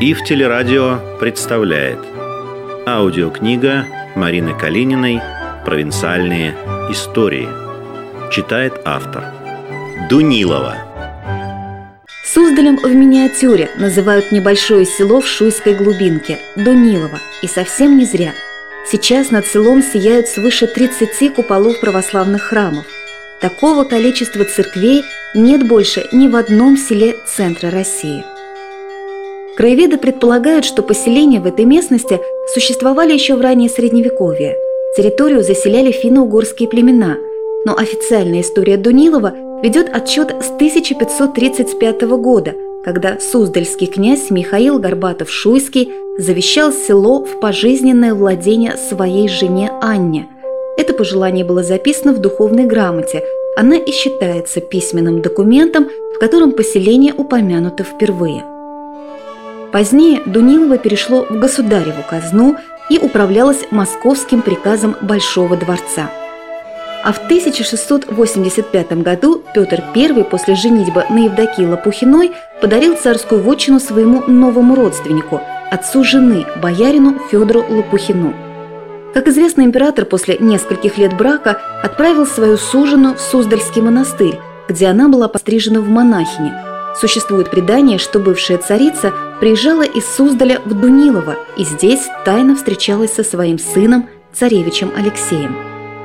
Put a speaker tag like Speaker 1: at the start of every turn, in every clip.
Speaker 1: ИФ Телерадио представляет аудиокнига Марины Калининой «Провинциальные истории». Читает автор. Дунилово.
Speaker 2: Суздалем в миниатюре называют небольшое село в Шуйской глубинке – Дунилово. И совсем не зря. Сейчас над селом сияют свыше 30 куполов православных храмов. Такого количества церквей нет больше ни в одном селе центра России. Краеведы предполагают, что поселения в этой местности существовали еще в раннее Средневековье. Территорию заселяли финно-угорские племена, но официальная история Дунилова ведет отчет с 1535 года, когда суздальский князь Михаил Горбатов-Шуйский завещал село в пожизненное владение своей жене Анне. Это пожелание было записано в духовной грамоте. Она и считается письменным документом, в котором поселение упомянуто впервые. Позднее Дунилово перешло в государеву казну и управлялось московским приказом Большого дворца. А в 1685 году Петр I после женитьбы на Евдокии Лопухиной подарил царскую вотчину своему новому родственнику, отцу жены, боярину Федору Лопухину. Как известно, император после нескольких лет брака отправил свою сужену в Суздальский монастырь, где она была пострижена в монахини. Существует предание, что бывшая царица приезжала из Суздаля в Дунилово и здесь тайно встречалась со своим сыном, царевичем Алексеем.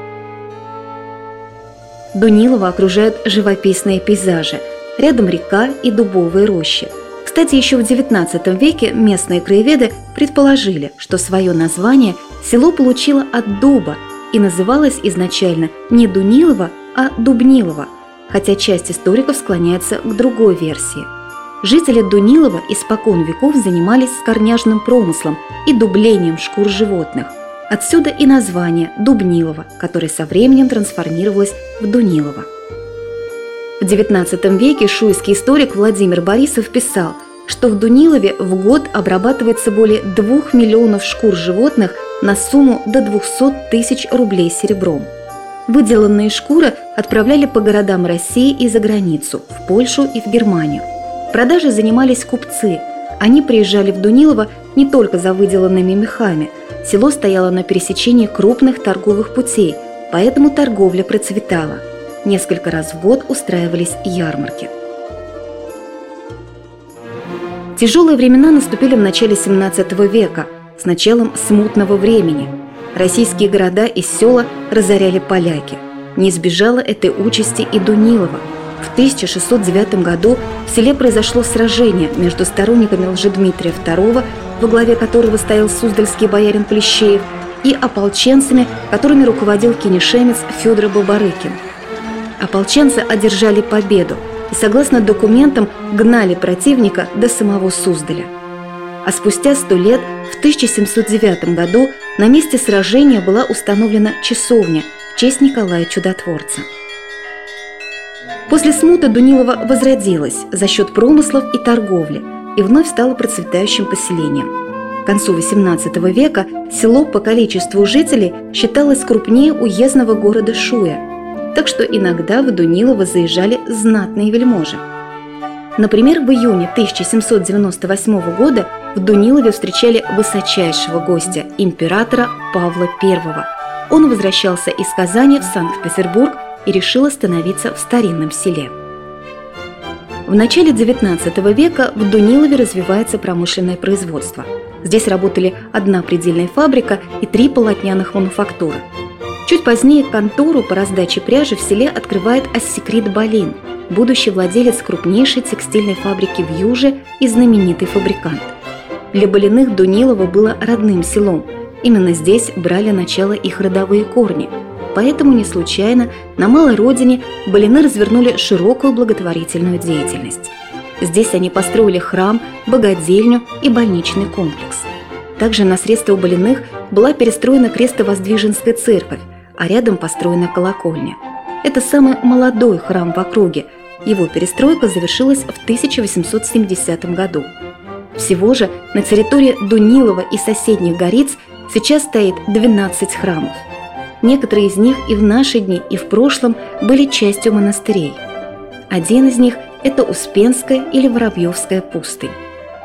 Speaker 2: Дунилово окружают живописные пейзажи. Рядом река и дубовые рощи. Кстати, еще в XIX веке местные краеведы предположили, что свое название село получило от дуба и называлось изначально не Дунилово, а Дубнилово, хотя часть историков склоняется к другой версии. Жители Дунилова испокон веков занимались скорняжным промыслом и дублением шкур животных. Отсюда и название Дубнилово, которое со временем трансформировалось в Дунилово. В XIX веке шуйский историк Владимир Борисов писал, что в Дунилове в год обрабатывается более 2 миллионов шкур животных на сумму до 200 тысяч рублей серебром. Выделанные шкуры отправляли по городам России и за границу, в Польшу и в Германию. Продажей занимались купцы. Они приезжали в Дунилово не только за выделанными мехами. Село стояло на пересечении крупных торговых путей, поэтому торговля процветала. Несколько раз в год устраивались ярмарки. Тяжелые времена наступили в начале XVII века, с началом смутного времени. Российские города и села разоряли поляки. Не избежало этой участи и Дунилово. В 1609 году в селе произошло сражение между сторонниками Лжедмитрия II, во главе которого стоял суздальский боярин Плещеев, и ополченцами, которыми руководил кенишемец Федор Бабарыкин. Ополченцы одержали победу и, согласно документам, гнали противника до самого Суздаля. А спустя 100 лет, в 1709 году, на месте сражения была установлена часовня в честь Николая Чудотворца. После смуты Дунилово возродилось за счет промыслов и торговли и вновь стало процветающим поселением. К концу XVIII века село по количеству жителей считалось крупнее уездного города Шуя, так что иногда в Дунилово заезжали знатные вельможи. Например, в июне 1798 года в Дунилове встречали высочайшего гостя, императора Павла I. Он возвращался из Казани в Санкт-Петербург и решил остановиться в старинном селе. В начале XIX века в Дунилове развивается промышленное производство. Здесь работали одна предельная фабрика и 3 полотняных мануфактуры. Чуть позднее контору по раздаче пряжи в селе открывает Ассекрит Балин, будущий владелец крупнейшей текстильной фабрики в Юже и знаменитый фабрикант. Для Балиных Дунилово было родным селом. Именно здесь брали начало их родовые корни. Поэтому не случайно на малой родине Балины развернули широкую благотворительную деятельность. Здесь они построили храм, богадельню и больничный комплекс. Также на средства Балиных была перестроена Крестовоздвиженская церковь, а рядом построена колокольня. Это самый молодой храм в округе. Его перестройка завершилась в 1870 году. Всего же на территории Дунилова и соседних Гориц сейчас стоит 12 храмов. Некоторые из них и в наши дни, и в прошлом были частью монастырей. Один из них – это Успенская или Воробьевская пустынь.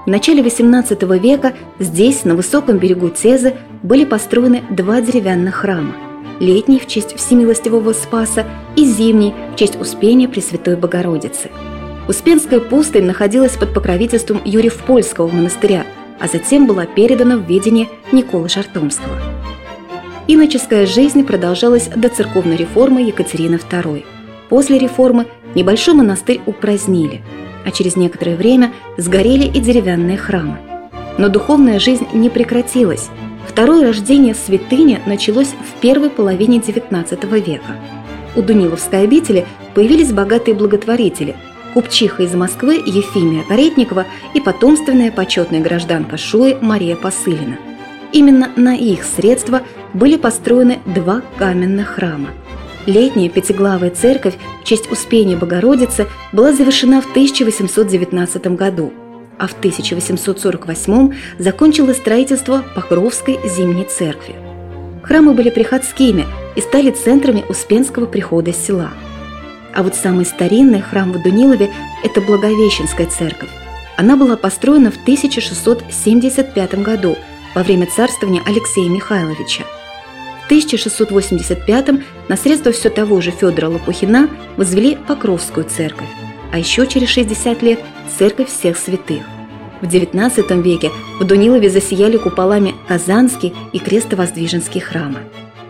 Speaker 2: В начале XVIII века здесь, на высоком берегу Тезы, были построены два деревянных храма. Летний в честь Всемилостивого Спаса и зимний в честь Успения Пресвятой Богородицы. Успенская пустынь находилась под покровительством Юрьев-Польского монастыря, а затем была передана в ведение Николы Шартомского. Иноческая жизнь продолжалась до церковной реформы Екатерины II. После реформы небольшой монастырь упразднили, а через некоторое время сгорели и деревянные храмы. Но духовная жизнь не прекратилась. Второе рождение святыни началось в первой половине XIX века. У Дуниловской обители появились богатые благотворители – купчиха из Москвы Ефимия Каретникова и потомственная почетная гражданка Шуи Мария Посылина. Именно на их средства были построены два каменных храма. Летняя пятиглавая церковь в честь Успения Богородицы была завершена в 1819 году, а в 1848 закончилось строительство Покровской зимней церкви. Храмы были приходскими и стали центрами Успенского прихода села. А вот самый старинный храм в Дунилове – это Благовещенская церковь. Она была построена в 1675 году во время царствования Алексея Михайловича. В 1685 на средства все того же Федора Лопухина возвели Покровскую церковь, а еще через 60 лет – Церковь всех святых. В XIX веке в Дунилове засияли куполами Казанский и Крестовоздвиженский храмы.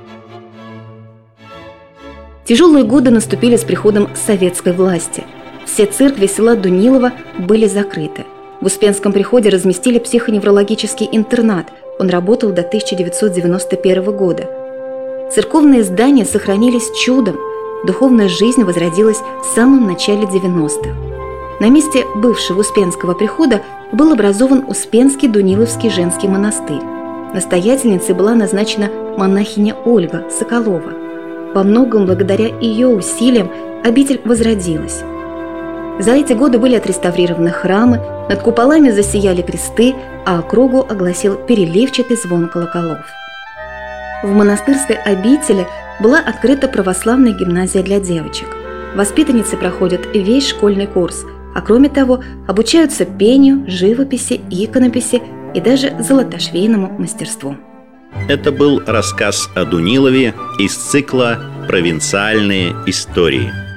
Speaker 2: Тяжелые годы наступили с приходом советской власти. Все церкви села Дунилово были закрыты. В Успенском приходе разместили психоневрологический интернат. Он работал до 1991 года. Церковные здания сохранились чудом. Духовная жизнь возродилась в самом начале 90-х. На месте бывшего Успенского прихода был образован Успенский Дуниловский женский монастырь. Настоятельницей была назначена монахиня Ольга Соколова. Во многом благодаря ее усилиям обитель возродилась. За эти годы были отреставрированы храмы, над куполами засияли кресты, а округу огласил переливчатый звон колоколов. В монастырской обители была открыта православная гимназия для девочек. Воспитанницы проходят весь школьный курс, а кроме того обучаются пению, живописи, иконописи и даже золотошвейному мастерству.
Speaker 1: Это был рассказ о Дунилове из цикла «Провинциальные истории».